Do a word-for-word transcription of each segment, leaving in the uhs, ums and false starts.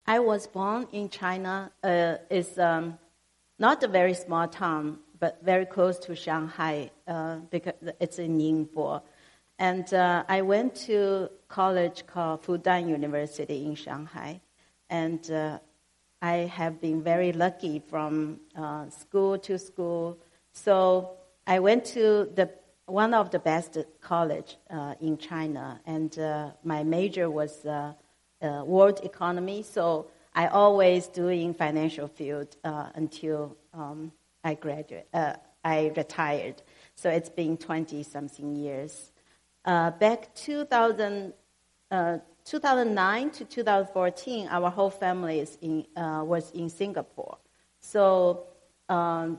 I was born in China. Uh, it's um, not a very small town, but very close to Shanghai, uh, because it's in Ningbo. And uh, I went to college called Fudan University in Shanghai. And uh, I have been very lucky from uh, school to school. So I went to the one of the best college uh, in China, and uh, my major was uh, uh, world economy. So I always doing financial field uh, until um, I graduate. Uh, I retired. So it's been twenty something years. Uh, back two thousand, uh, two thousand nine to two thousand fourteen, our whole family is in uh, was in Singapore. So. Um,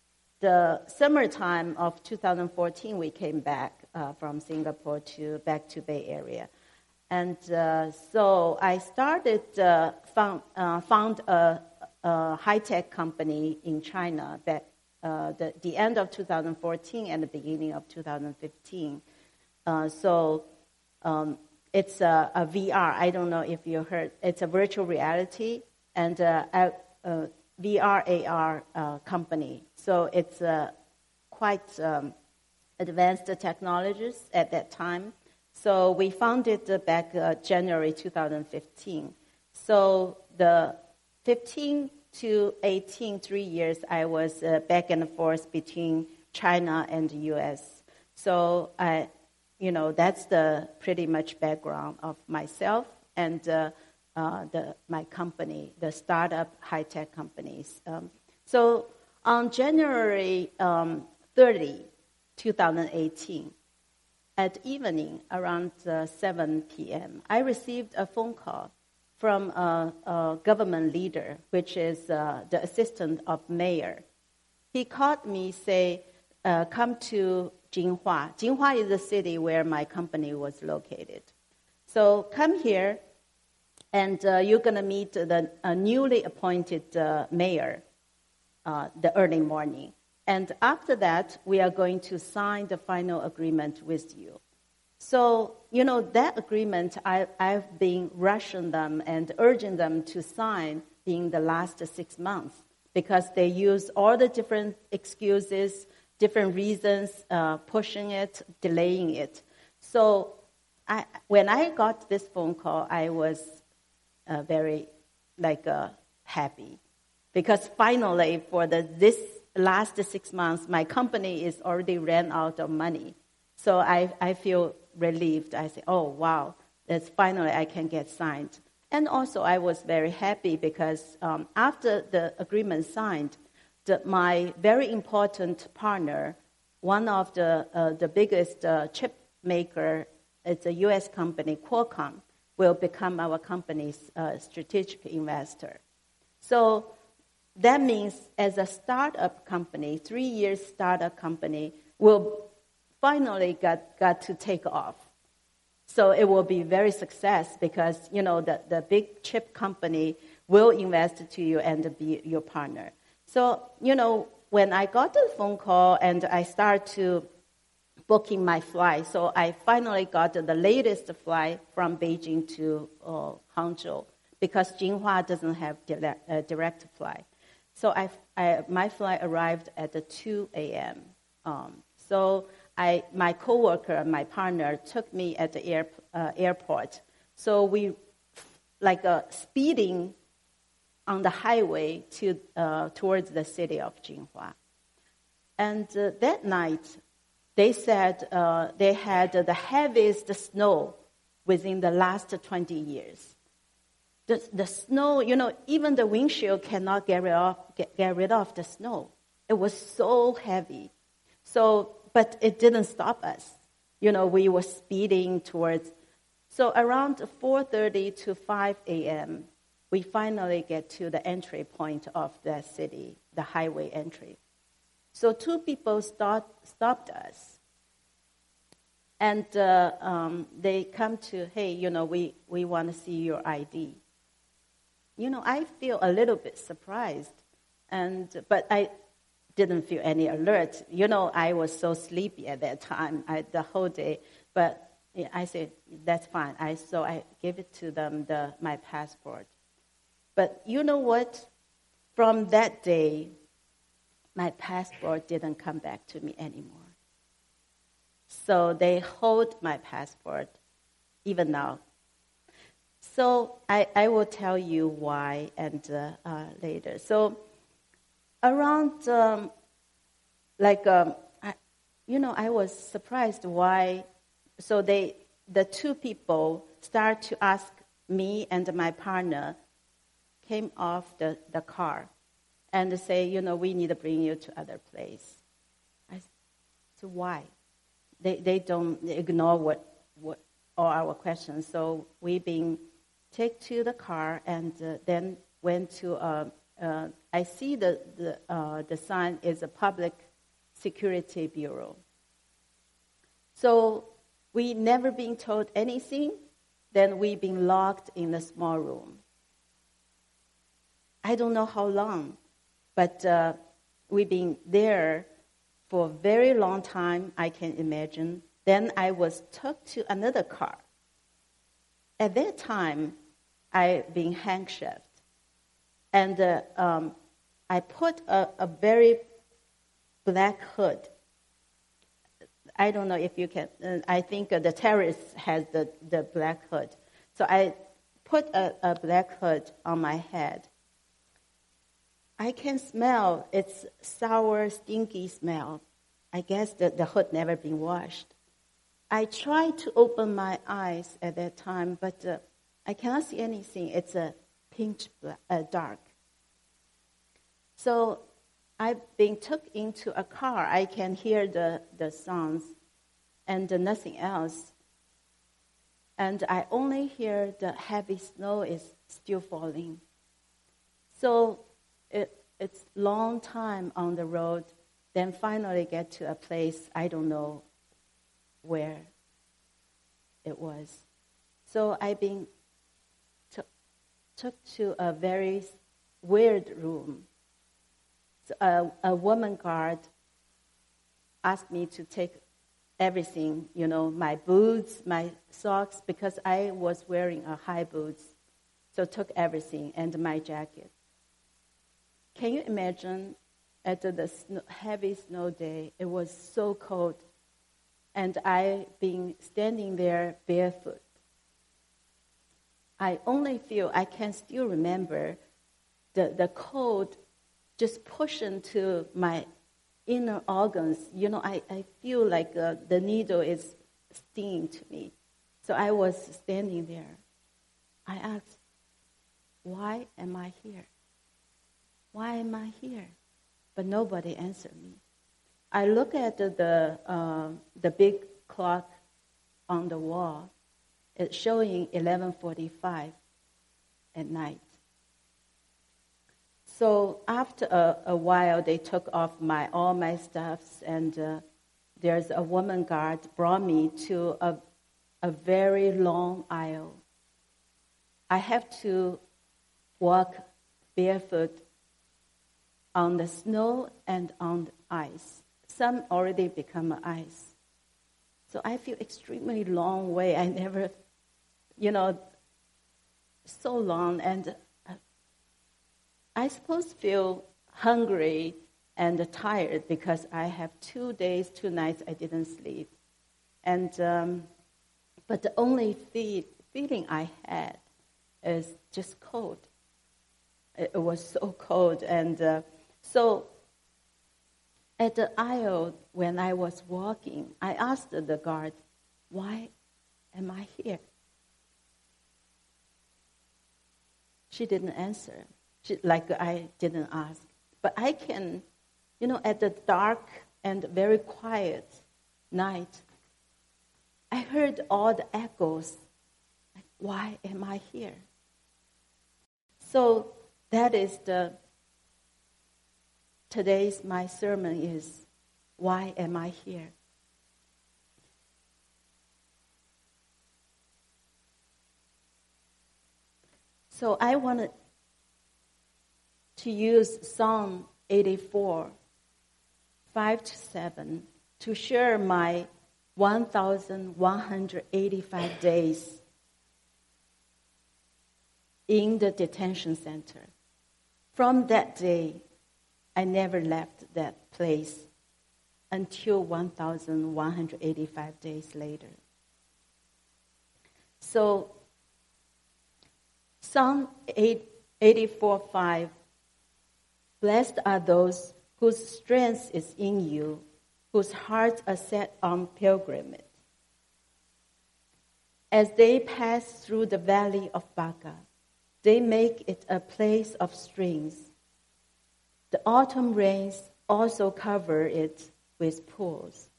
The summertime of two thousand fourteen, we came back uh, from Singapore to back to Bay Area, and uh, so I started uh, found uh, found a, a high tech company in China back uh, the the end of two thousand fourteen and the beginning of two thousand fifteen. Uh, so um, it's a, a V R. I don't know if you heard. It's a virtual reality and uh, a, a V R A R uh, company. So it's uh, quite um, advanced technologies at that time. So we founded uh, back uh, January two thousand fifteen. So the fifteen to eighteen, three years, I was uh, back and forth between China and the U S. So I, you know, that's the pretty much background of myself and uh, uh, the my company, the startup high-tech companies. Um, so on January um, thirtieth, twenty eighteen, at evening around uh, seven p.m., I received a phone call from a, a government leader, which is uh, the assistant of mayor. He called me, say, uh, come to Jinhua. Jinhua is the city where my company was located. So come here, and uh, you're going to meet the uh, newly appointed uh, mayor uh, the early morning. And after that, we are going to sign the final agreement with you. So, you know, that agreement, I, I've been rushing them and urging them to sign in the last six months because they use all the different excuses, different reasons, uh, pushing it, delaying it. So I, when I got this phone call, I was uh, very, like, uh, happy because finally for the this last six months, my company is already ran out of money. So I, I feel relieved. I say, oh, wow, that's finally I can get signed. And also I was very happy because um, after the agreement signed, the, my very important partner, one of the uh, the biggest uh, chip maker, it's a U S company, Qualcomm, will become our company's uh, strategic investor. So that means as a startup company, three years startup company, will finally got, got to take off. So it will be very success because, you know, the, the big chip company will invest to you and be your partner. So, you know, when I got the phone call and I start to booking my flight, so I finally got the latest flight from Beijing to uh, Hangzhou because Jinhua doesn't have direct, uh, direct flight. So I, I, my flight arrived at two a.m. Um, so I, my coworker, my partner, took me at the air, uh, airport. So we, like uh, speeding on the highway to uh, towards the city of Jinhua. And uh, that night, they said uh, they had the heaviest snow within the last twenty years. The, the snow, you know, even the windshield cannot get rid of, get, get rid of the snow. It was so heavy. So, but it didn't stop us. You know, we were speeding towards. So around four thirty to five a.m., we finally get to the entry point of the city, the highway entry. So two people start, stopped us. And uh, um, they come to, hey, you know, we, we want to see your I D. You know, I feel a little bit surprised, and but I didn't feel any alert. You know, I was so sleepy at that time, I, the whole day. But yeah, I said, that's fine. I So I gave it to them, the my passport. But you know what? From that day, my passport didn't come back to me anymore. So they hold my passport even now. So I, I will tell you why and uh, uh, later. So around, um, like, um, I, you know, I was surprised why. So they, the two people start to ask me and my partner came off the, the car and say, you know, we need to bring you to other place. I said, so why? They they don't ignore what what all our questions. So we been taken to the car and uh, then went to. Uh, uh, I see the the uh, the sign is a public security bureau. So we never been told anything. Then we been locked in a small room. I don't know how long, but uh, we've been there for a very long time, I can imagine. Then I was took to another car. At that time, I been handcuffed. And uh, um, I put a, a very black hood. I don't know if you can, uh, I think uh, the terrorist has the, the black hood. So I put a, a black hood on my head. I can smell its sour, stinky smell. I guess the, the hood never been washed. I tried to open my eyes at that time, but uh, I cannot see anything. It's a pinch black, uh, dark. So I've been took into a car. I can hear the, the sounds and uh, nothing else. And I only hear the heavy snow is still falling. So it, it's long time on the road, then finally get to a place I don't know where it was. So I've been t- took to a very weird room. So a, a woman guard asked me to take everything, you know, my boots, my socks, because I was wearing a high boots. So took everything and my jacket. Can you imagine at the snow, heavy snow day, it was so cold, and I been standing there barefoot. I only feel, I can still remember the, the cold just push into my inner organs. You know, I, I feel like uh, the needle is stinging to me. So I was standing there. I asked, why am I here? Why am I here? But nobody answered me. I look at the the, uh, the big clock on the wall. It's showing eleven forty-five at night. So after a, a while, they took off my all my stuffs, and uh, there's a woman guard brought me to a a very long aisle. I have to walk barefoot on the snow and on the ice. Some already become ice. So I feel extremely long way. I never, you know, so long. And I suppose feel hungry and tired because I have two days, two nights I didn't sleep. And um, but the only feel, feeling I had is just cold. It, it was so cold. And uh, so at the aisle, when I was walking, I asked the guard, why am I here? She didn't answer, she, like I didn't ask. But I can, you know, at the dark and very quiet night, I heard all the echoes, like, why am I here? So that is the, today's my sermon is, why am I here? So I wanted to use Psalm eighty-four, five to seven, to share my one thousand one hundred eighty-five days in the detention center. From that day, I never left that place until one thousand one hundred eighty-five days later. So, Psalm eighty-four five, blessed are those whose strength is in you, whose hearts are set on pilgrimage. As they pass through the valley of Baca, they make it a place of streams. The autumn rains also cover it with pools.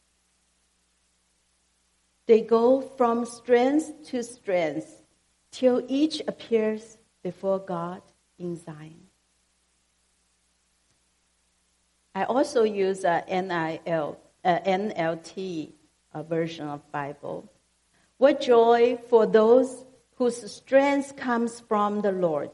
They go from strength to strength till each appears before God in Zion. I also use a N I L, uh, N L T uh, version of Bible. What joy for those whose strength comes from the Lord,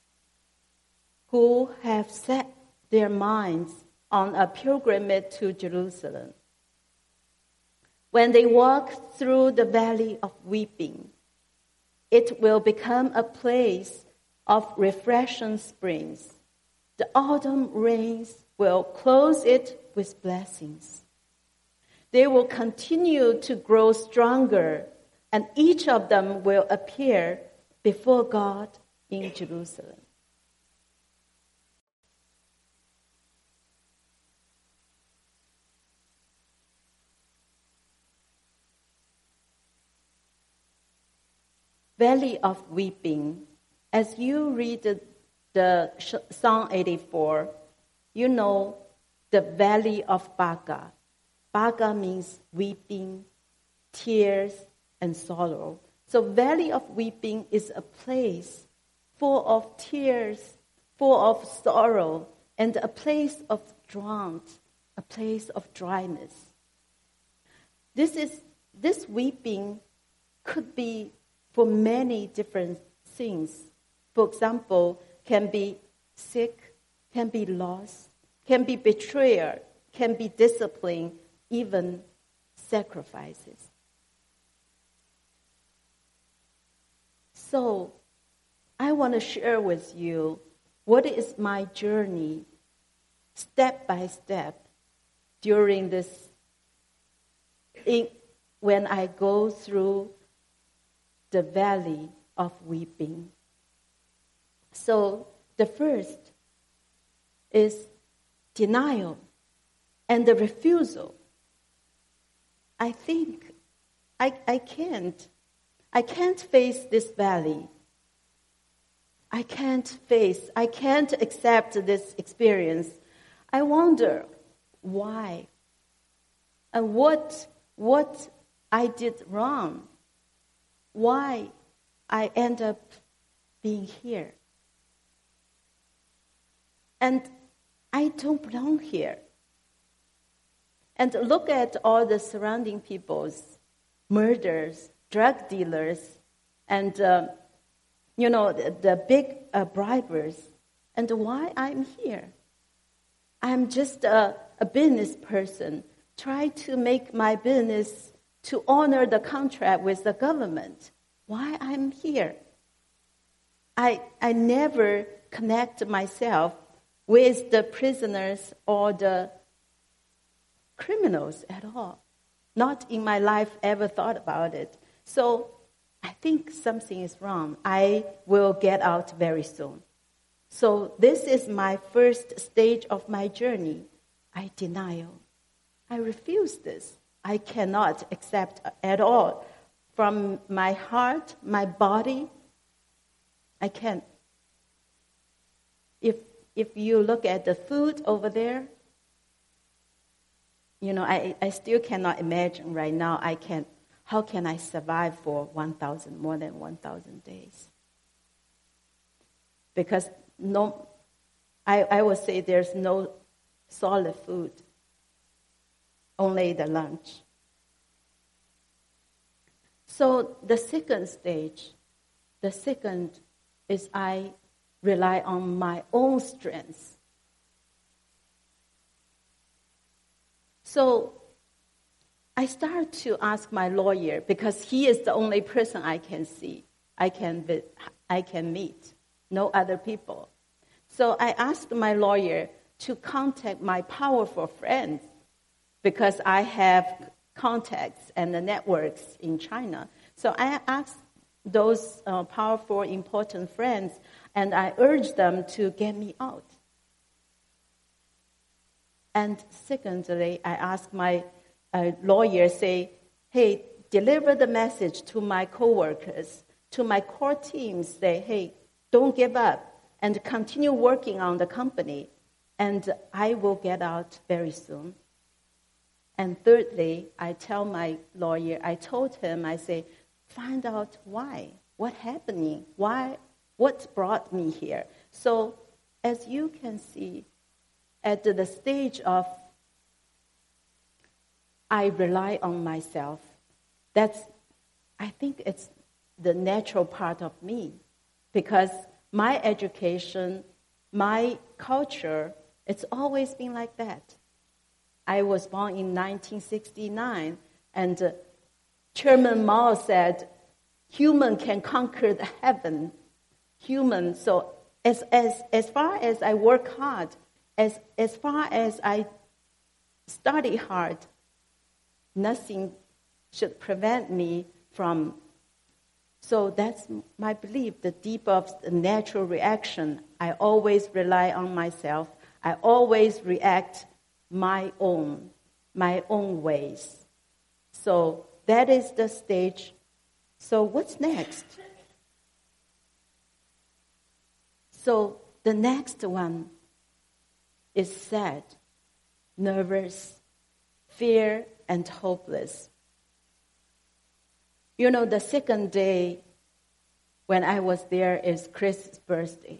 who have set their minds on a pilgrimage to Jerusalem. When they walk through the valley of weeping, it will become a place of refreshing springs. The autumn rains will close it with blessings. They will continue to grow stronger, and each of them will appear before God in Jerusalem. Valley of Weeping. As you read the, the Psalm eighty-four, you know the Valley of Baca. Baca means weeping, tears, and sorrow. So Valley of Weeping is a place full of tears, full of sorrow, and a place of drought, a place of dryness. This is this weeping could be for many different things. For example, can be sick, can be loss, can be betrayal, can be discipline, even sacrifices. So, I want to share with you what is my journey, step by step, during this, in, when I go through the valley of weeping. So, the first is denial and the refusal. I think I, I can't. I can't face this valley. I can't face, I can't accept this experience. I wonder why and what, what I did wrong. Why I end up being here. And I don't belong here. And look at all the surrounding peoples, murders, drug dealers, and, uh, you know, the, the big uh, bribers. And why I'm here. I'm just a, a business person, try to make my business to honor the contract with the government. Why I'm here? I I never connect myself with the prisoners or the criminals at all. Not in my life ever thought about it. So I think something is wrong. I will get out very soon. So this is my first stage of my journey. I denial. I refuse this. I cannot accept at all. From my heart, my body, I can't. If if you look at the food over there, you know, I, I still cannot imagine right now I can how can I survive for one thousand, more than one thousand days? Because no I, I would say there's no solid food. Only the lunch. So the second stage, the second is I rely on my own strength. So I start to ask my lawyer, because he is the only person I can see, I can I can meet. no other people. So I asked my lawyer to contact my powerful friends because I have contacts and the networks in China. So I asked those uh, powerful, important friends, and I urged them to get me out. And secondly, I asked my uh, lawyer, say, hey, deliver the message to my coworkers, to my core teams, say, hey, don't give up and continue working on the company, and I will get out very soon. And thirdly, I tell my lawyer, I told him, I say, find out why, what happening, why, what brought me here. So as you can see, at the stage of I rely on myself, that's, I think it's the natural part of me, because my education, my culture, it's always been like that. I was born in nineteen sixty-nine, and uh, Chairman Mao said, human can conquer the heaven. Human, so as, as, as far as I work hard, as, as far as I study hard, nothing should prevent me from. So that's my belief, the deep of the natural reaction. I always rely on myself. I always react my own, my own ways. So that is the stage. So what's next? So the next one is sad, nervous, fear, and hopeless. You know, the second day when I was there is Chris's birthday.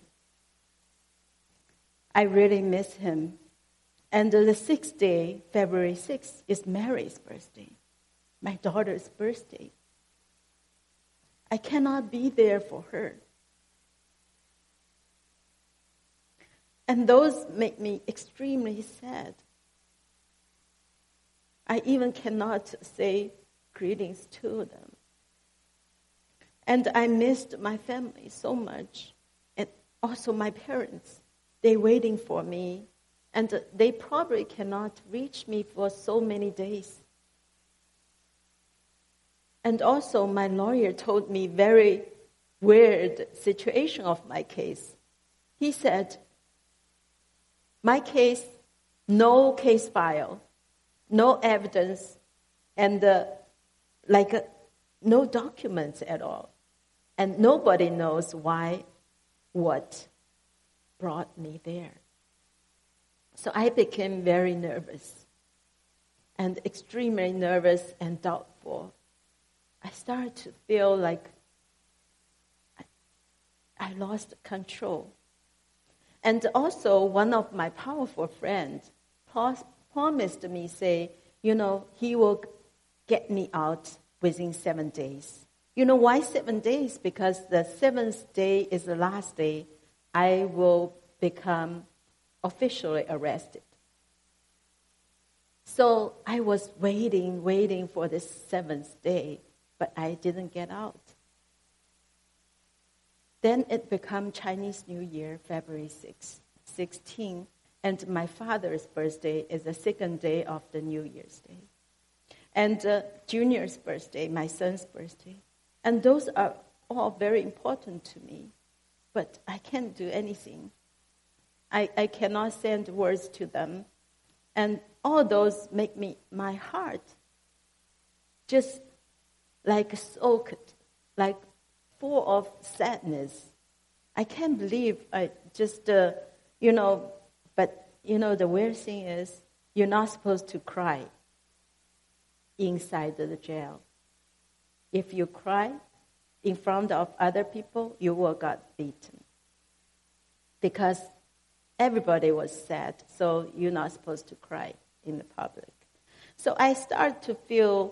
I really miss him. And the sixth day, February sixth, is Mary's birthday, my daughter's birthday. I cannot be there for her. And those make me extremely sad. I even cannot say greetings to them. And I missed my family so much. And also my parents. They're waiting for me. And they probably cannot reach me for so many days. And also my lawyer told me very weird situation of my case. He said, my case, no case file, no evidence, and uh, like uh, no documents at all. And nobody knows why, what brought me there. So I became very nervous and extremely nervous and doubtful. I started to feel like I, I lost control. And also one of my powerful friends promised me, say, you know, he will get me out within seven days. You know why seven days? Because the seventh day is the last day I will become officially arrested. So I was waiting, waiting for this seventh day, but I didn't get out. Then it became Chinese New Year, February sixth, sixteen, and my father's birthday is the second day of the New Year's Day. And uh, Junior's birthday, my son's birthday. And those are all very important to me, but I can't do anything. I, I cannot send words to them. And all those make me, my heart just like soaked, like full of sadness. I can't believe I just, uh, you know, but, you know, the weird thing is you're not supposed to cry inside the jail. If you cry in front of other people, you will get beaten. Because everybody was sad, so you're not supposed to cry in the public. So I started to feel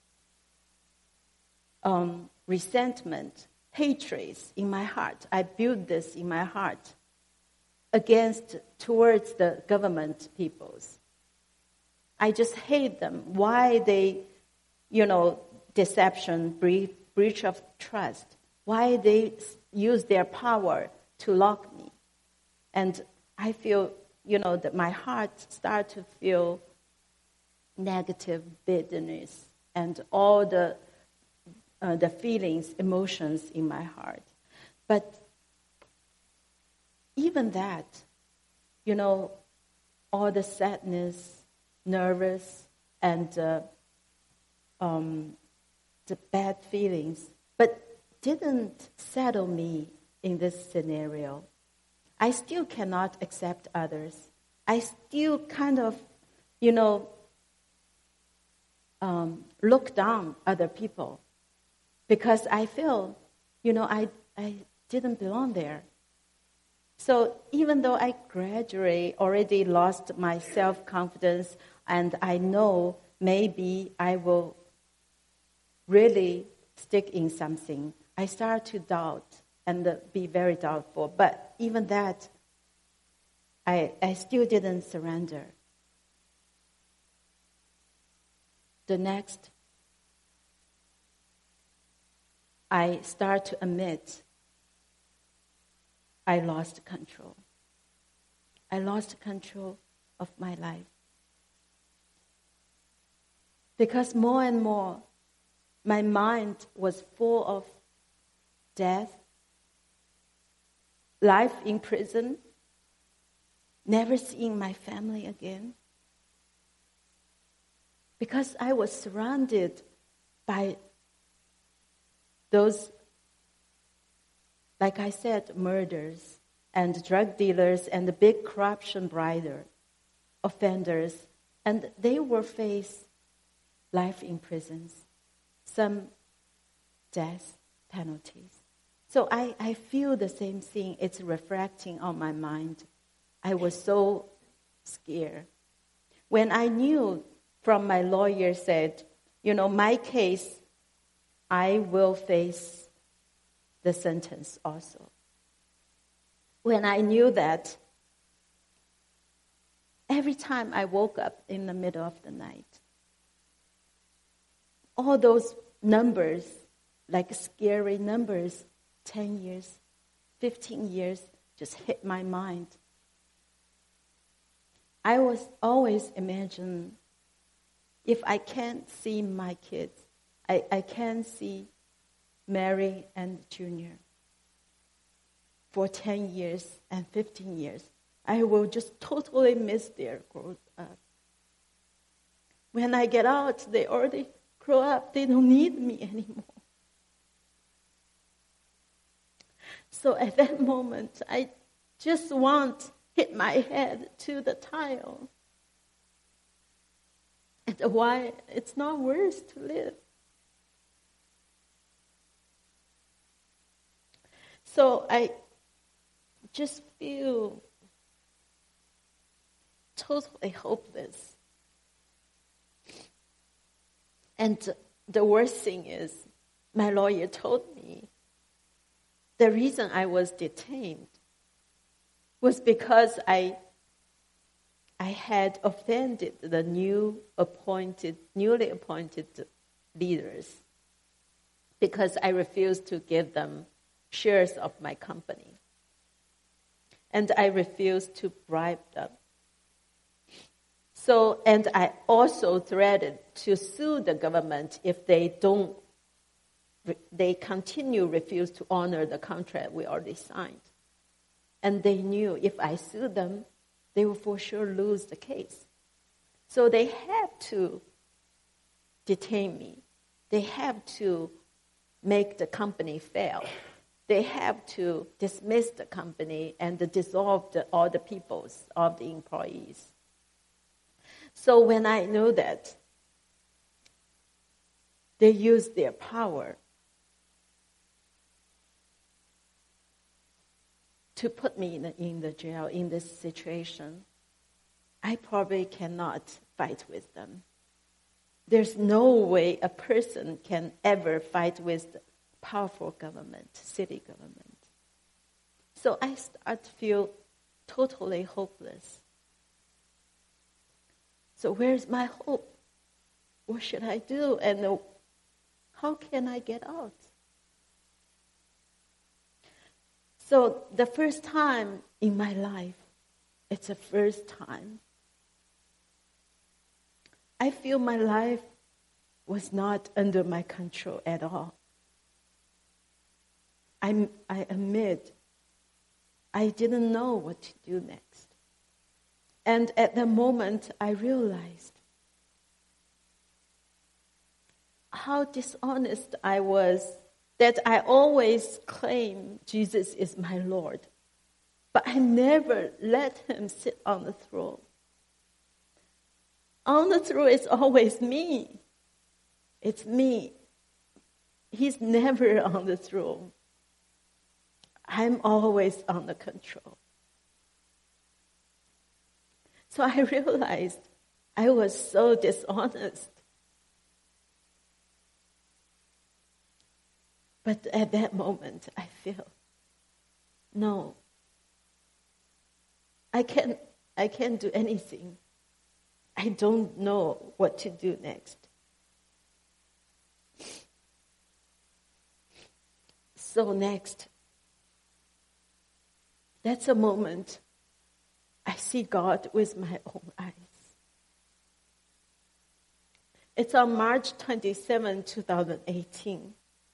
um, resentment, hatred in my heart. I built this in my heart against, towards the government peoples. I just hate them. Why they, you know, deception, breach, breach of trust. Why they use their power to lock me. And I feel, you know, that my heart started to feel negative bitterness and all the uh, the feelings, emotions in my heart. But even that, you know, all the sadness, nervous, and uh, um, the bad feelings, but didn't settle me in this scenario. I still cannot accept others. I still kind of, you know, um, look down other people because I feel, you know, I, I didn't belong there. So even though I gradually already lost my self-confidence and I know maybe I will really stick in something, I start to doubt and uh, be very doubtful. But even that, I, I still didn't surrender. The next, I start to admit I lost control. I lost control of my life. Because more and more, my mind was full of death, life in prison, never seeing my family again. Because I was surrounded by those, like I said, murders and drug dealers and the big corruption brider offenders, and they will face life in prisons, some death penalties. So I, I feel the same thing. It's reflecting on my mind. I was so scared. When I knew from my lawyer said, you know, my case, I will face the sentence also. When I knew that, every time I woke up in the middle of the night, all those numbers, like scary numbers, ten years, fifteen years, just hit my mind. I was always imagine if I can't see my kids, I, I can't see Mary and Junior for ten years and fifteen years, I will just totally miss their growth up. When I get out, they already grow up. They don't need me anymore. So at that moment, I just want to hit my head to the tile. And why it's not worth to live. So I just feel totally hopeless. And the worst thing is, my lawyer told me the reason I was detained was because I I had offended the new appointed, newly appointed leaders because I refused to give them shares of my company. And I refused to bribe them. So, and I also threatened to sue the government if they don't, they continue refuse to honor the contract we already signed. And they knew if I sued them, they will for sure lose the case. So they have to detain me. They have to make the company fail. They have to dismiss the company and dissolve the, all the peoples of the employees. So when I know that, they use their power to put me in the, in the jail in this situation, I probably cannot fight with them. There's no way a person can ever fight with the powerful government, city government. So I start to feel totally hopeless. So where's my hope? What should I do? And how can I get out? So the first time in my life, it's the first time, I feel my life was not under my control at all. I, I admit, I didn't know what to do next. And at the moment, I realized how dishonest I was, that I always claim Jesus is my Lord, but I never let him sit on the throne. On the throne is always me. It's me. He's never on the throne. I'm always on the control. So I realized I was so dishonest. But at that moment, I feel, no, I can't, I can't do anything. I don't know what to do next. So next, that's a moment I see God with my own eyes. It's on March twenty-seventh, twenty eighteen.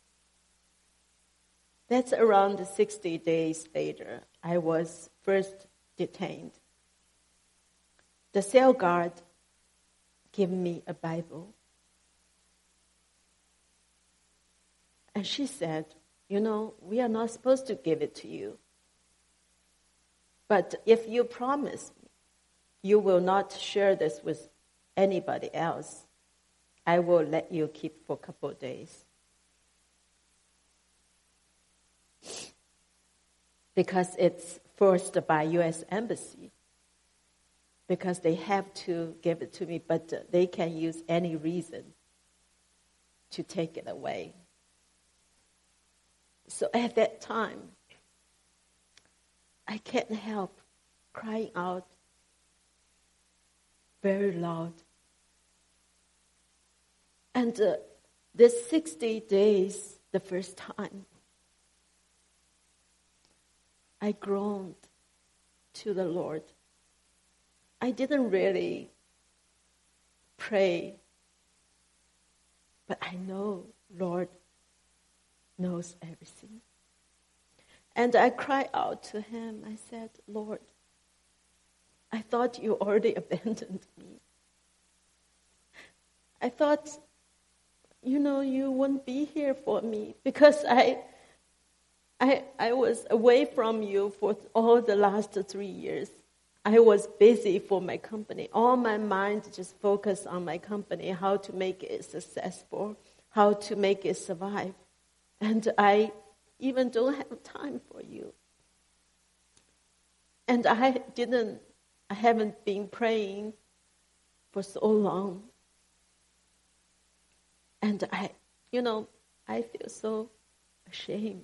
That's around sixty days later, I was first detained. The cell guard gave me a Bible. And she said, you know, we are not supposed to give it to you. But if you promise me you will not share this with anybody else, I will let you keep for a couple of days. Because it's forced by U S Embassy. Because they have to give it to me, but they can use any reason to take it away. So at that time, I can't help crying out very loud. And uh, this sixty days, the first time, I groaned to the Lord. I didn't really pray, but I know Lord knows everything. And I cried out to him. I said, Lord, I thought you already abandoned me. I thought, you know, you wouldn't be here for me because I I, I was away from you for all the last three years. I was busy for my company. All my mind just focused on my company, how to make it successful, how to make it survive. And I even don't have time for you. And I didn't, I haven't been praying for so long. And I, you know, I feel so ashamed.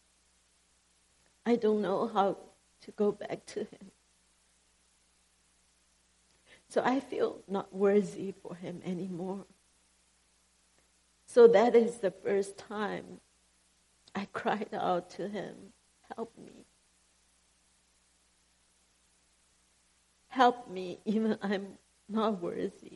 I don't know how to go back to him. So I feel not worthy for him anymore. So that is the first time I cried out to him, help me. Help me, even I'm not worthy.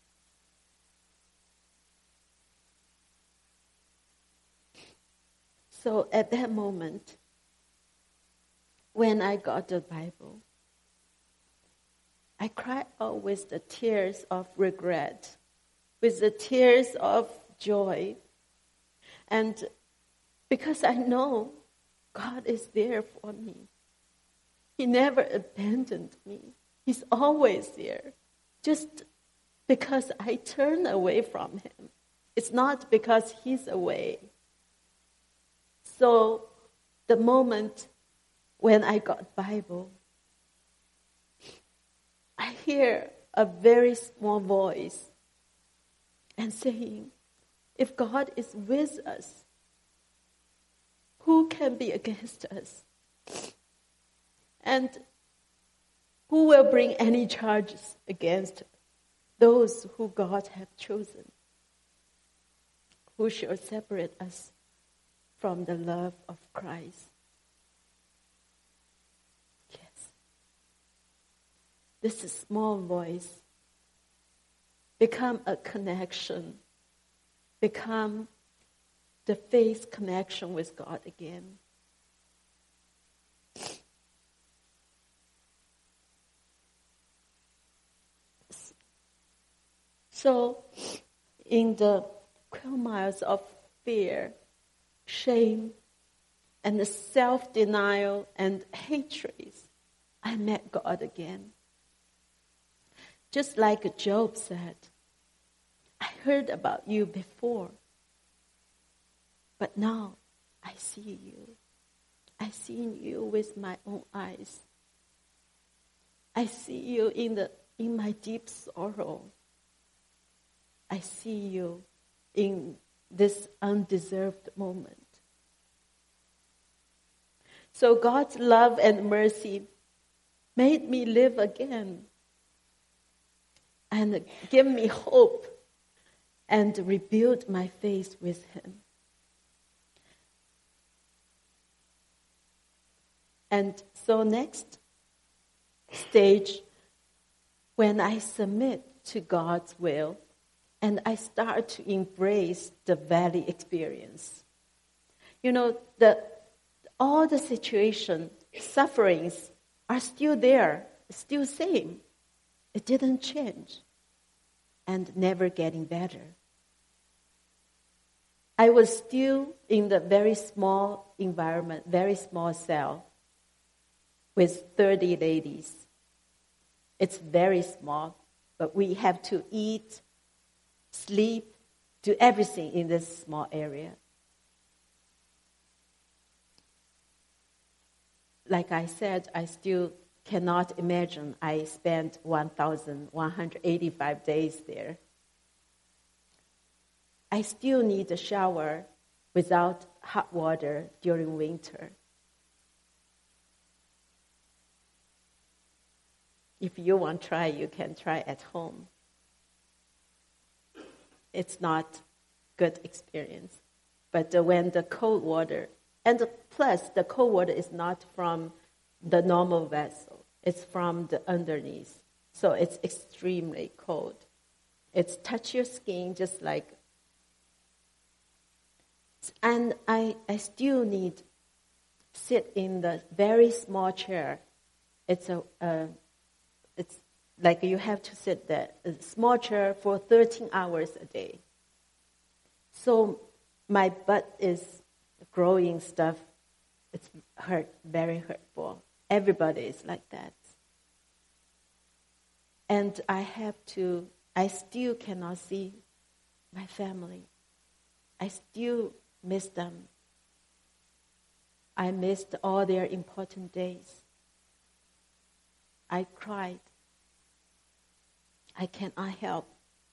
So at that moment, when I got the Bible, I cried out with the tears of regret, with the tears of joy. And because I know God is there for me. He never abandoned me. He's always there. Just because I turn away from him. It's not because he's away. So the moment when I got Bible, I hear a very small voice and saying, if God is with us, who can be against us? And who will bring any charges against those who God have chosen? Who shall separate us from the love of Christ? this small voice become a connection, become the faith connection with God again. So, in the quagmires of fear, shame, and the self-denial and hatred, I met God again. Just like Job said, I heard about you before, but now I see you. I see you with my own eyes. I see you in the in my deep sorrow. I see you in this undeserved moment. So God's love and mercy made me live again and give me hope and rebuild my faith with Him. And so next stage, when I submit to God's will and I start to embrace the valley experience. You know, the all the situation, sufferings are still there, still same. It didn't change and never getting better. I was still in the very small environment, very small cell with thirty ladies. It's very small, but we have to eat, sleep, do everything in this small area. Like I said, I still cannot imagine I spent one thousand one hundred eighty-five days there. I still need a shower without hot water during winter. If you want to try, you can try at home. It's not good experience. But uh, when the cold water, and plus the cold water is not from the normal vessel. It's from the underneath. So it's extremely cold. It's touch your skin just like, and I, I still need sit in the very small chair. It's a, uh, it's like you have to sit there, a small chair for thirteen hours a day. So my butt is growing stuff. It's hurt, very hurtful. Everybody is like that. And I have to, I still cannot see my family. I still miss them. I missed all their important days. I cried. I cannot help.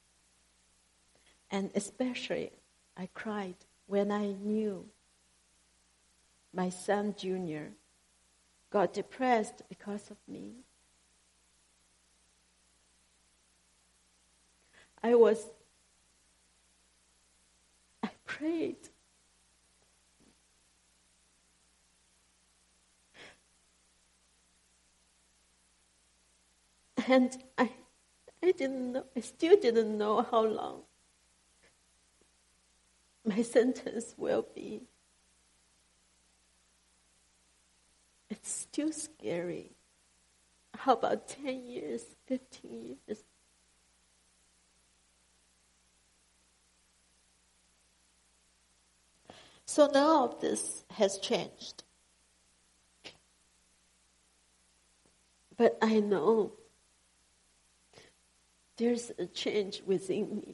And especially, I cried when I knew my son, Junior, got depressed because of me. I was, I prayed. And I, I didn't know, I still didn't know how long my sentence will be. It's still scary. How about ten years, fifteen years? So now of this has changed. But I know there's a change within me.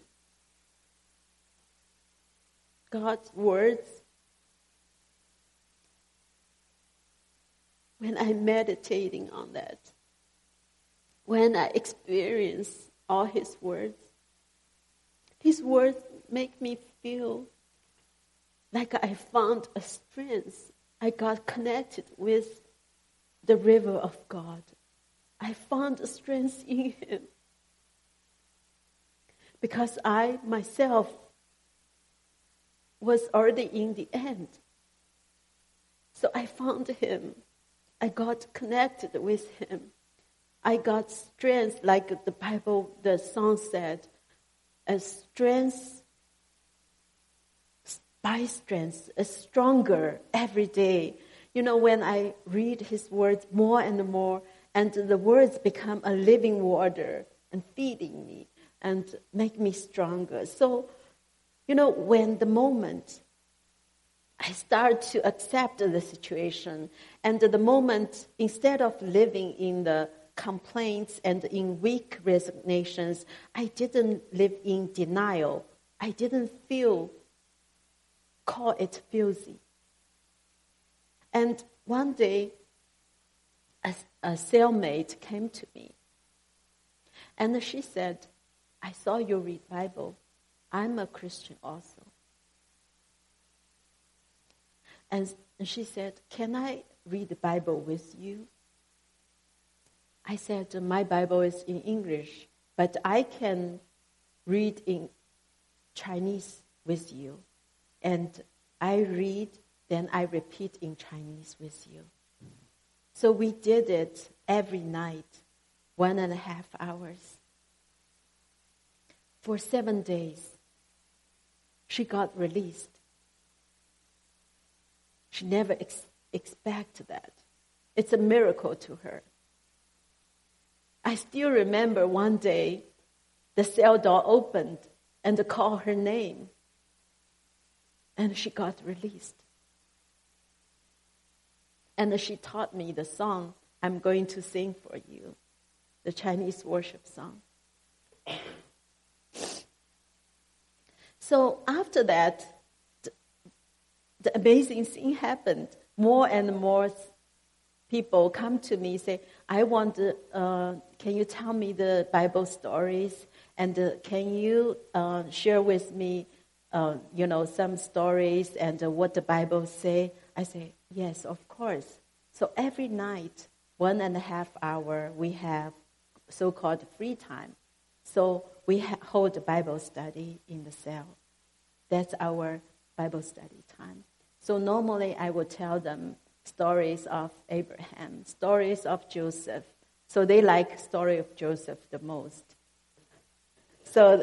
God's words, when I'm meditating on that, when I experience all His words, His words make me feel like I found a strength. I got connected with the river of God. I found a strength in Him. Because I myself was already in the end. So I found Him. I got connected with Him. I got strength, like the Bible, the song said, a strength by strength, a stronger every day. You know, when I read his words more and more, and the words become a living water and feeding me and make me stronger. So, you know, when the moment I start to accept the situation, and the moment, instead of living in the complaints and in weak resignations, I didn't live in denial. I didn't feel, call it filthy. And one day, a, a cellmate came to me, and she said, I saw you read Bible. I'm a Christian also. And she said, can I read the Bible with you? I said, my Bible is in English, but I can read in Chinese with you. And I read, then I repeat in Chinese with you. So we did it every night, one and a half hours. For seven days, she got released. She never ex- expected that. It's a miracle to her. I still remember one day, the cell door opened and called her name. And she got released. And she taught me the song I'm going to sing for you, the Chinese worship song. So after that, the, the amazing thing happened. More and more people come to me and say, I want to, uh, can you tell me the Bible stories? And uh, can you uh, share with me, uh, you know, some stories and uh, what the Bible say? I say, yes, of course. So every night, one and a half hour, we have so-called free time. So we ha- hold a Bible study in the cell. That's our Bible study time. So normally I would tell them stories of Abraham, stories of Joseph. So they like story of Joseph the most. So,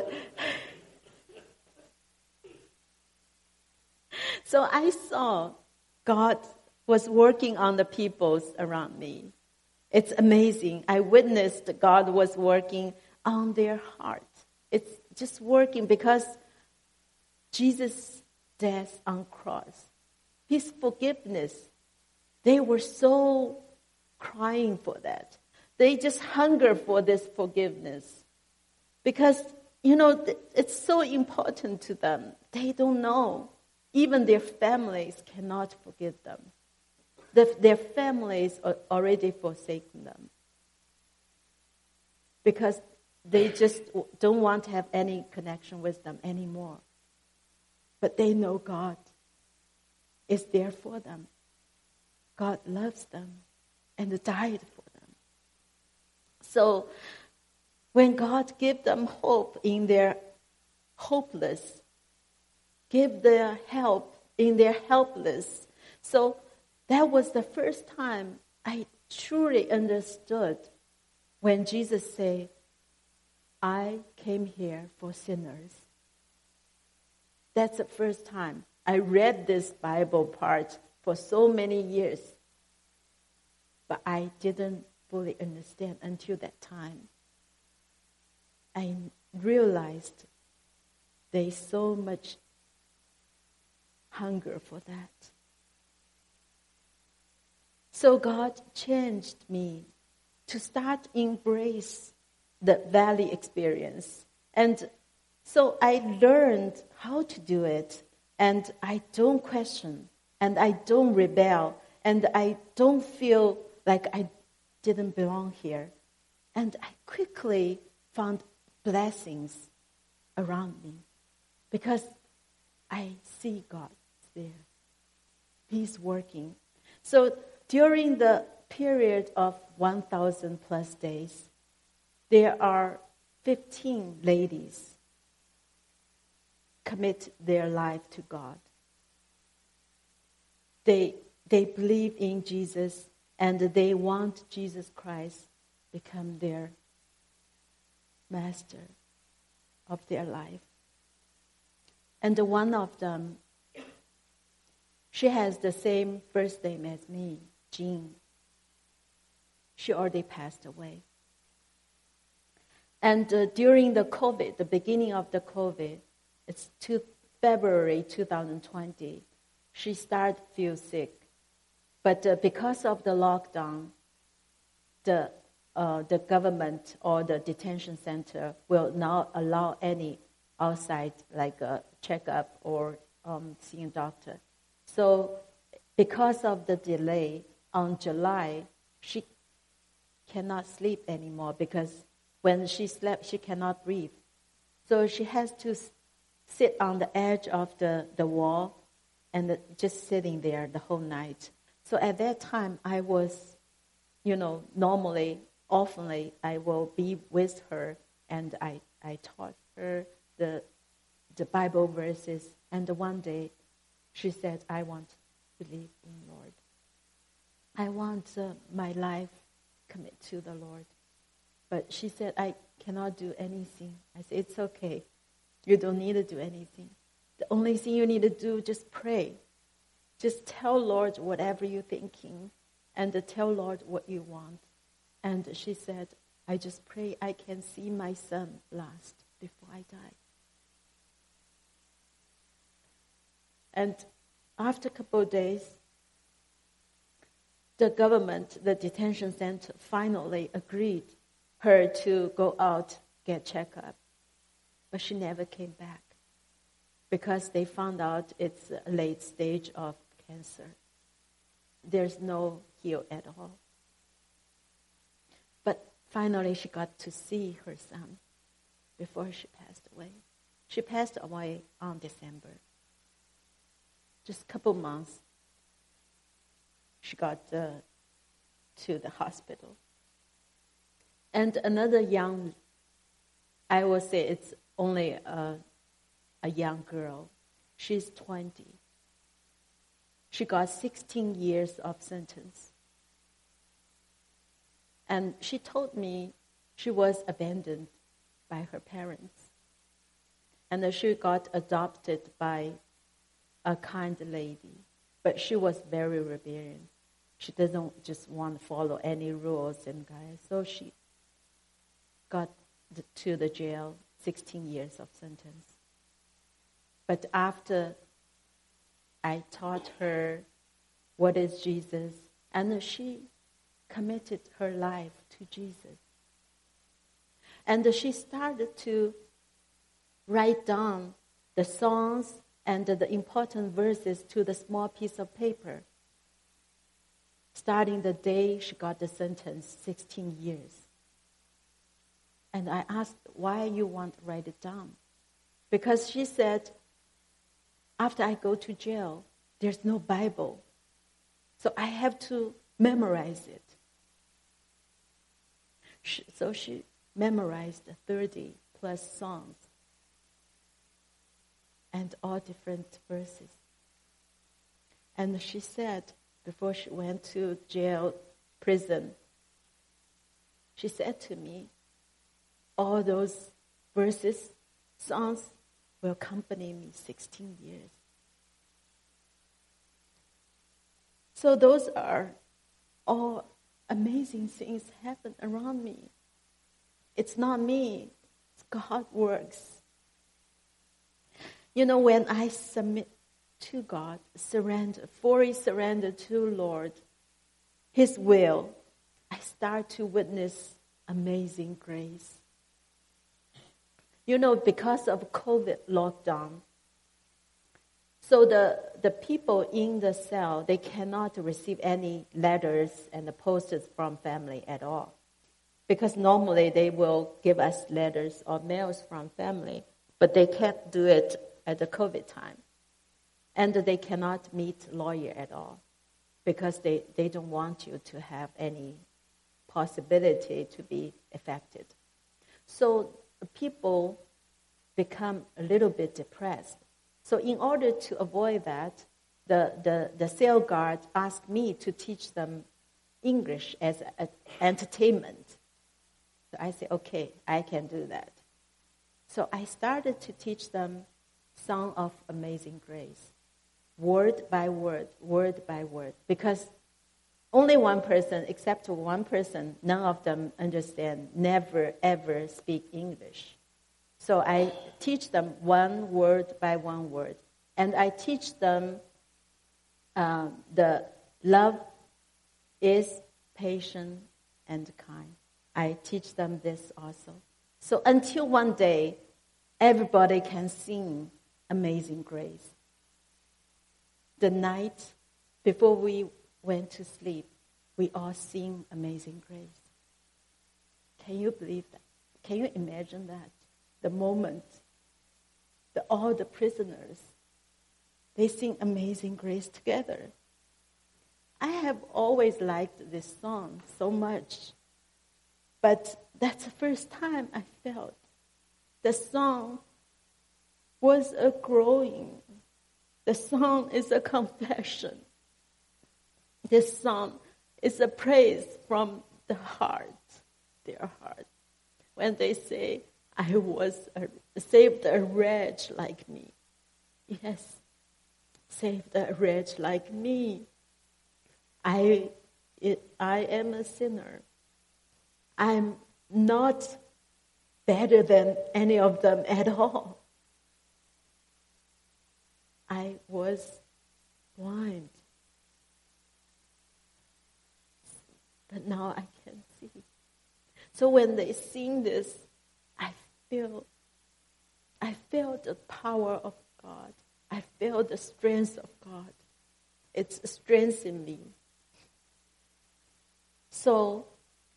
so I saw God was working on the peoples around me. It's amazing. I witnessed God was working on their heart. It's just working because Jesus' death on cross, his forgiveness, they were so crying for that. They just hunger for this forgiveness. Because, you know, it's so important to them. They don't know. Even their families cannot forgive them. Their families are already forsaken them. Because they just don't want to have any connection with them anymore. But they know God is there for them. God loves them and died for them. So when God gave them hope in their hopeless, give their help in their helpless. So that was the first time I truly understood when Jesus said, I came here for sinners. That's the first time. I read this Bible part for so many years, but I didn't fully understand until that time. I realized there's so much hunger for that. So God changed me to start embrace the valley experience. And so I learned how to do it, and I don't question, and I don't rebel, and I don't feel like I didn't belong here. And I quickly found blessings around me because I see God there. He's working. So during the period of one thousand plus days, there are fifteen ladies commit their life to God. They, they believe in Jesus and they want Jesus Christ become their master of their life. And one of them, she has the same first name as me, Jean. She already passed away. And uh, during the COVID, the beginning of the COVID, it's two, February twenty twenty, she started to feel sick. But uh, because of the lockdown, the uh, the government or the detention center will not allow any outside, like a checkup or um, seeing a doctor. So because of the delay, on July, she cannot sleep anymore because when she slept, she cannot breathe. So she has to s- sit on the edge of the, the wall and the, just sitting there the whole night. So at that time, I was, you know, normally, oftenly, I will be with her and I, I taught her the the Bible verses. And one day, she said, I want to live in Lord. I want uh, my life commit to the Lord. But she said, I cannot do anything. I said, it's okay. You don't need to do anything. The only thing you need to do, just pray. Just tell Lord whatever you're thinking and tell Lord what you want. And she said, I just pray I can see my son last before I die. And after a couple of days, the government, the detention center, finally agreed her to go out, get checked up. But she never came back because they found out it's a late stage of cancer. There's no heal at all. But finally she got to see her son before she passed away. She passed away on December. Just a couple months, she got uh, to the hospital. And another young, I will say it's only a, a young girl. She's twenty. She got sixteen years of sentence. And she told me she was abandoned by her parents. And that she got adopted by a kind lady. But she was very rebellious. She doesn't just want to follow any rules and guides. So she got the, to the jail, sixteen years of sentence. But after I taught her what is Jesus, and she committed her life to Jesus. And she started to write down the songs and the important verses to the small piece of paper. Starting the day she got the sentence, sixteen years. And I asked, why you want to write it down? Because she said, after I go to jail, there's no Bible. So I have to memorize it. She, so she memorized thirty plus songs and all different verses. And she said, before she went to jail, prison, she said to me, all those verses, songs will accompany me sixteen years. So those are all amazing things happen around me. It's not me, it's God works. You know, when I submit to God, surrender, fully surrender to Lord, His will, I start to witness amazing grace. You know, because of COVID lockdown, so the, the people in the cell, they cannot receive any letters and the posters from family at all. Because normally they will give us letters or mails from family, but they can't do it at the COVID time. And they cannot meet lawyer at all because they, they don't want you to have any possibility to be affected. So people become a little bit depressed. So in order to avoid that, the, the, the cell guard asked me to teach them English as an entertainment. So I said, okay, I can do that. So I started to teach them Song of Amazing Grace, word by word, word by word, because only one person, except one person, none of them understand, never, ever speak English. So I teach them one word by one word. And I teach them uh, the love is patient and kind. I teach them this also. So until one day, everybody can sing Amazing Grace. The night before we went to sleep, we all sing Amazing Grace. Can you believe that? Can you imagine that? The moment that all the prisoners, they sing Amazing Grace together. I have always liked this song so much, but that's the first time I felt the song was a growing. The song is a confession. This song is a praise from the heart, their heart. When they say, I was a, saved a wretch like me. Yes, saved a wretch like me. I, it, I am a sinner. I'm not better than any of them at all. I was blind. But now I can see. So when they sing this, I feel, I feel the power of God. I feel the strength of God. It's strength in me. So,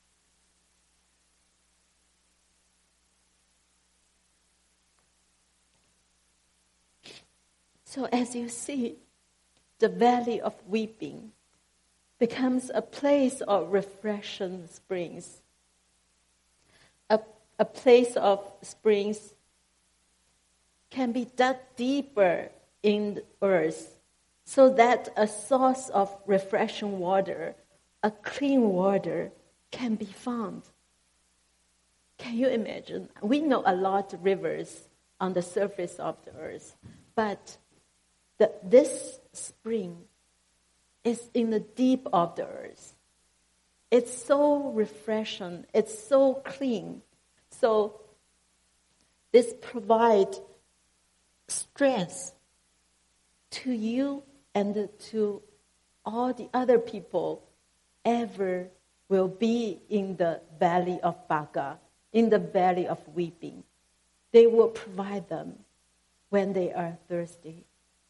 so as you see, the valley of weeping becomes a place of refreshing springs. A, a place of springs can be dug deeper in the earth so that a source of refreshing water, a clean water, can be found. Can you imagine? We know a lot of rivers on the surface of the earth, but the, this spring is in the deep of the earth. It's so refreshing. It's so clean. So this provides strength to you and to all the other people ever will be in the valley of Baga, in the valley of weeping. They will provide them when they are thirsty.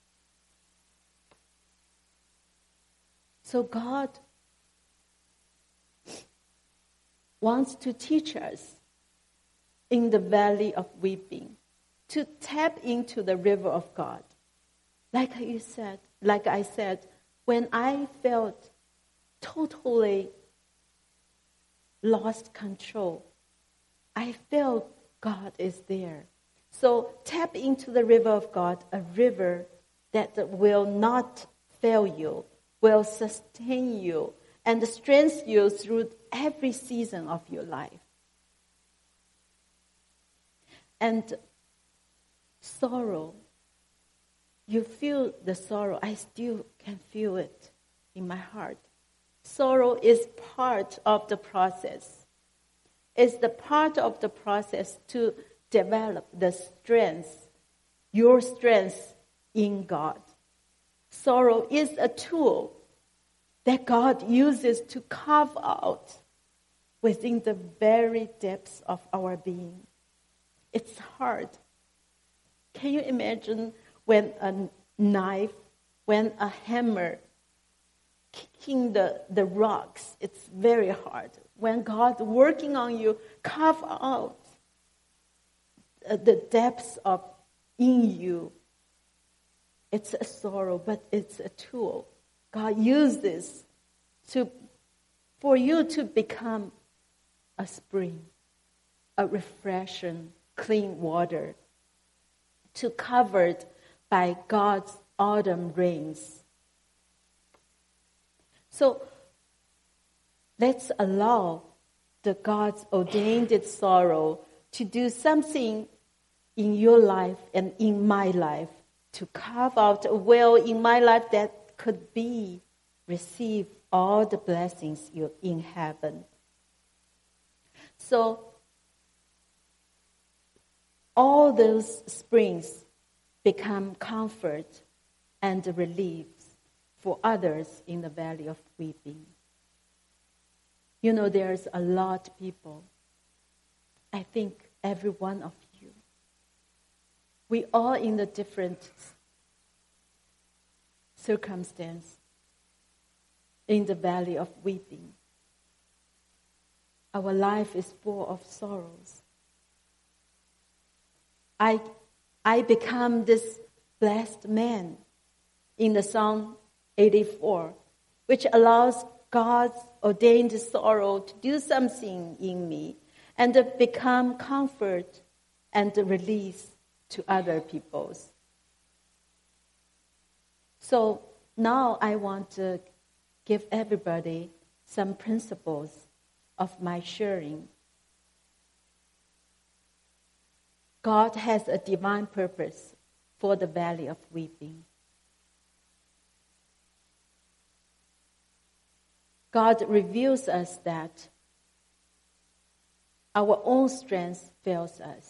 So God wants to teach us in the valley of weeping to tap into the river of God. Like you said, like I said, when I felt totally lost control, I felt God is there. So tap into the river of God, a river that will not fail you, will sustain you, and strengthen you through every season of your life. And sorrow, you feel the sorrow. I still can feel it in my heart. Sorrow is part of the process. It's the part of the process to develop the strength, your strength in God. Sorrow is a tool that God uses to carve out within the very depths of our being. It's hard. Can you imagine when a knife, when a hammer kicking the, the rocks, it's very hard. When God working on you, carve out the depths of in you. It's a sorrow, but it's a tool. God used this to, for you to become a spring, a refreshing, clean water, to covered by God's autumn rains. So let's allow the God's ordained sorrow to do something in your life and in my life, to carve out a will in my life that could be, receive all the blessings you in heaven. So, all those springs become comfort and relief for others in the valley of weeping. You know, there's a lot of people, I think every one of you, we all in a different circumstance in the valley of weeping. Our life is full of sorrows. I, I become this blessed man in the Psalm eighty-four, which allows God's ordained sorrow to do something in me and to become comfort and release to other peoples. So now I want to give everybody some principles of my sharing. God has a divine purpose for the valley of weeping. God reveals us that our own strength fails us.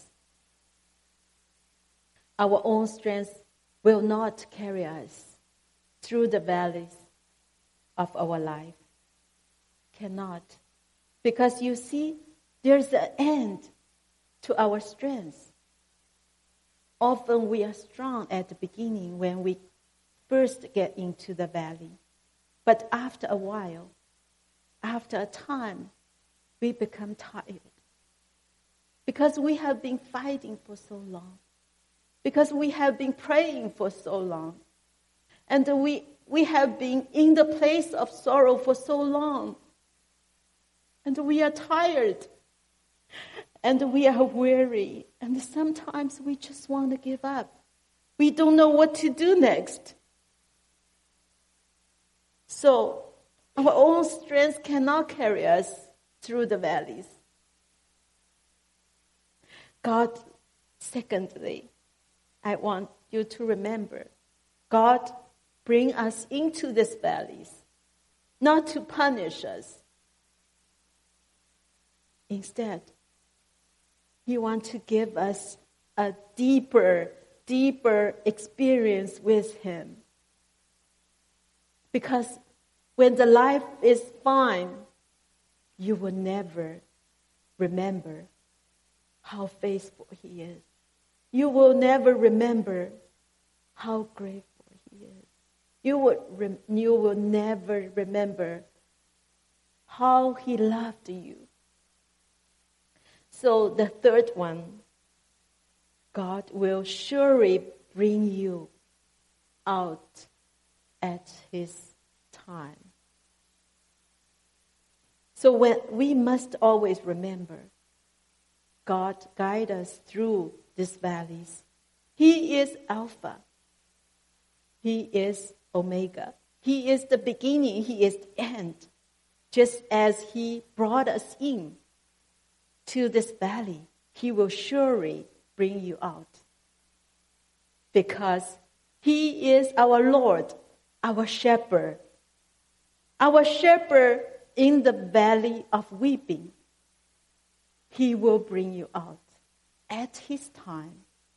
Our own strength will not carry us through the valleys of our life. Cannot. Because you see, there's an end to our strength. Often we are strong at the beginning when we first get into the valley. But after a while, after a time, we become tired. Because we have been fighting for so long. Because we have been praying for so long. And we, we have been in the place of sorrow for so long. And we are tired. And we are weary. And sometimes we just want to give up. We don't know what to do next. So, our own strength cannot carry us through the valleys. God, secondly, I want you to remember, God bring us into these valleys, not to punish us. Instead, He wants to give us a deeper, deeper experience with Him. Because when the life is fine, you will never remember how faithful He is. You will never remember how grateful He is. You will, rem- you will never remember how He loved you. So the third one, God will surely bring you out at His time. So when, we must always remember, God guides us through these valleys. He is Alpha. He is Omega. He is the beginning. He is the end. Just as He brought us in to this valley, He will surely bring you out. Because He is our Lord, our shepherd. Our shepherd in the valley of weeping. He will bring you out at His time.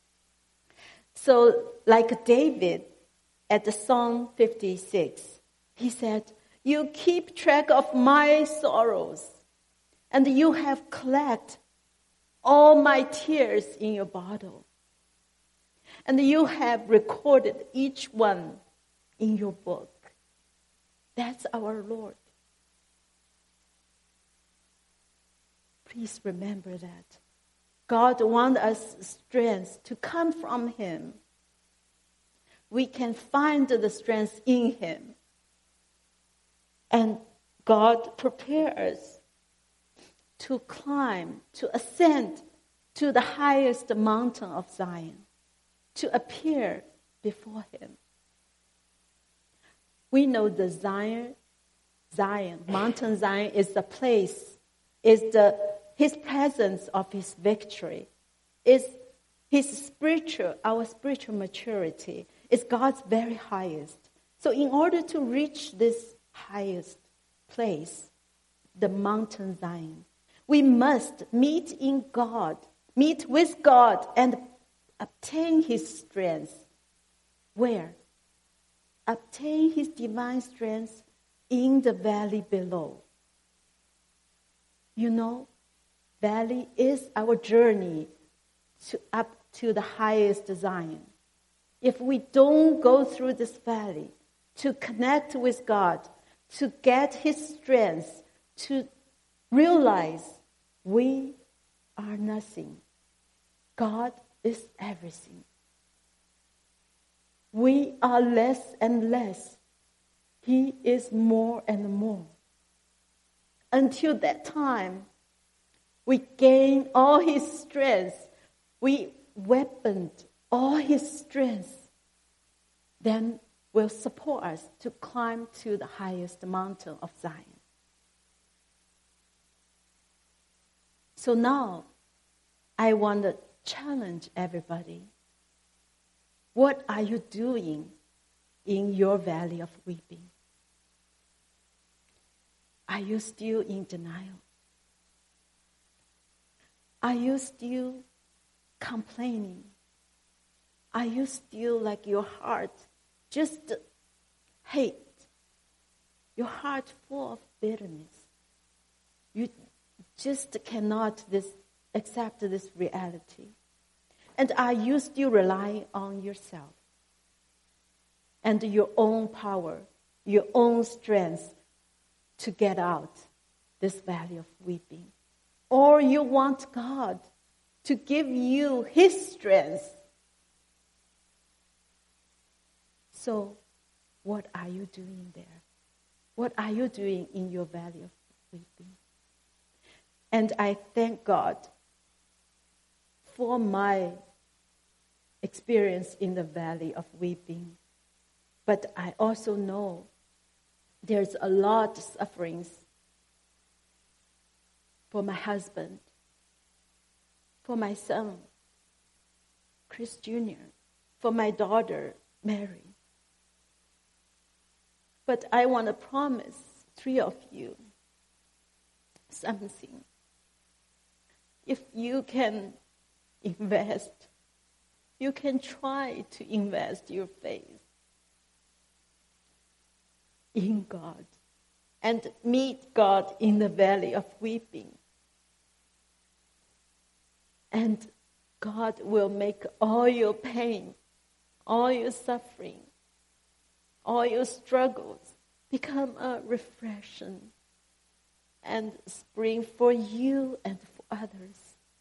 So, like David at the Psalm fifty-six, he said, "You keep track of my sorrows, and you have collected all my tears in your bottle. And you have recorded each one in your book." That's our Lord. Please remember that. God wants us strength to come from Him. We can find the strength in Him. And God prepares us to climb, to ascend to the highest mountain of Zion, to appear before Him. We know the Zion, Zion, Mountain Zion is the place is the His presence of His victory, is His spiritual, our spiritual maturity, is God's very highest. So in order to reach this highest place, the mountain Zion, we must meet in God, meet with God and obtain His strength. Where? Obtain His divine strength in the valley below. You know, valley is our journey to up to the highest Zion. If we don't go through this valley to connect with God, to get His strength, to realize we are nothing, God is everything. We are less and less. He is more and more. Until that time, we gain all His strength. We weaponed all His strength. Then will support us to climb to the highest mountain of Zion. So now, I want to challenge everybody. What are you doing in your valley of weeping? Are you still in denial? Are you still complaining? Are you still like your heart just hate? Your heart full of bitterness. You just cannot this, accept this reality. And are you still relying on yourself and your own power, your own strength to get out this valley of weeping? Or you want God to give you His strength? So, what are you doing there? What are you doing in your valley of weeping? And I thank God for my experience in the valley of weeping. But I also know there's a lot of sufferings for my husband, for my son, Chris Junior, for my daughter, Mary. But I want to promise three of you something. If you can invest, you can try to invest your faith in God and meet God in the valley of weeping. And God will make all your pain, all your suffering, all your struggles become a refreshing and spring for you and for others.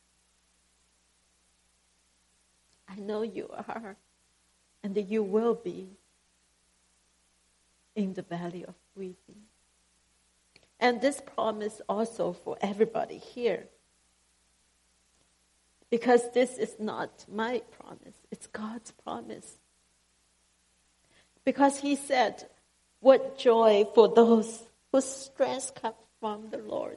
I know you are, and you will be in the valley of weeping. And this promise also for everybody here. Because this is not my promise, it's God's promise. Because He said, what joy for those whose strength comes from the Lord,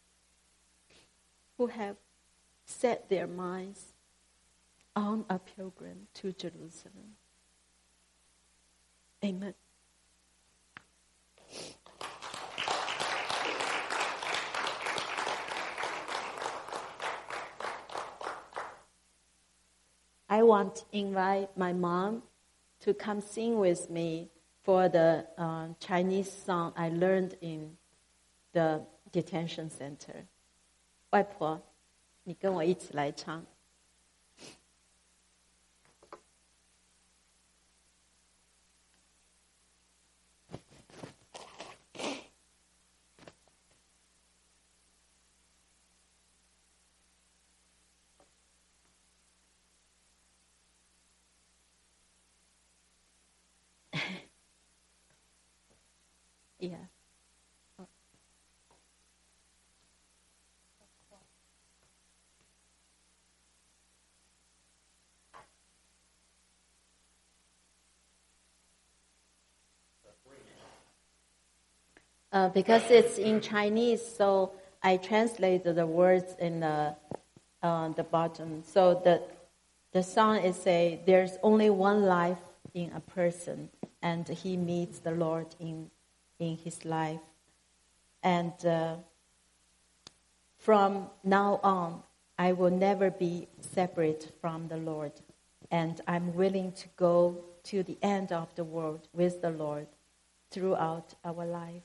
who have set their minds on a pilgrim to Jerusalem. Amen. I want to invite my mom to come sing with me for the uh, Chinese song I learned in the detention center. 外婆，你跟我一起来唱。Yeah. Uh, because it's in Chinese, so I translated the words in the uh, the bottom. So the the song is say, "There's only one life in a person, and he meets the Lord in in his life." And uh, from now on, I will never be separate from the Lord, and I'm willing to go to the end of the world with the Lord throughout our life.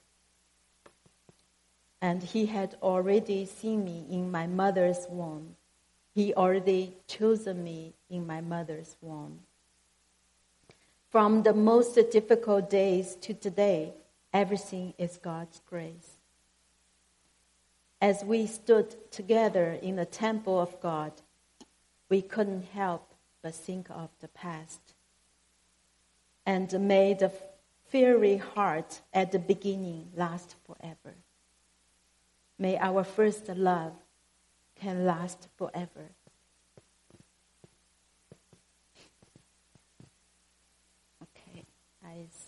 And he had already seen me in my mother's womb. He already chosen me in my mother's womb. From the most difficult days to today, everything is God's grace. As we stood together in the temple of God, we couldn't help but think of the past. And may the fiery heart at the beginning last forever. May our first love can last forever. Okay, eyes.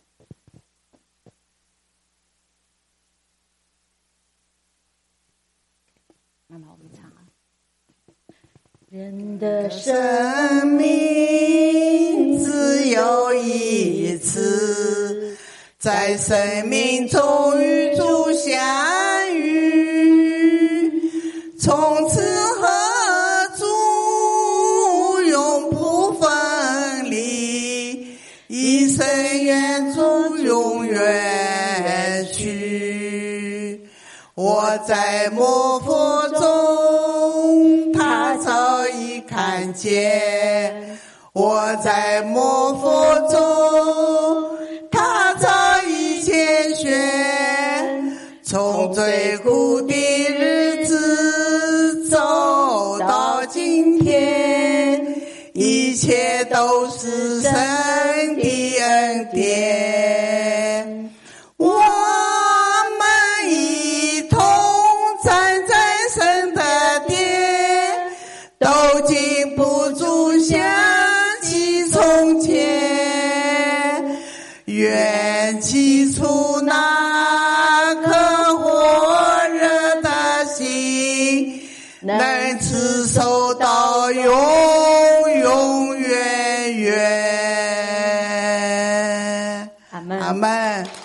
那么我们唱啊。人的生命只有一次，在生命中与主相遇，从此和主永不分离，一生愿主永远去。我在末佛中，他早已看见；我在末佛中，他早已拣选。从最苦的日子走到今天，一切都是神的恩典。我禁不住想起从前，愿起初那颗火热的心，能持守到永永远远。阿门。阿门。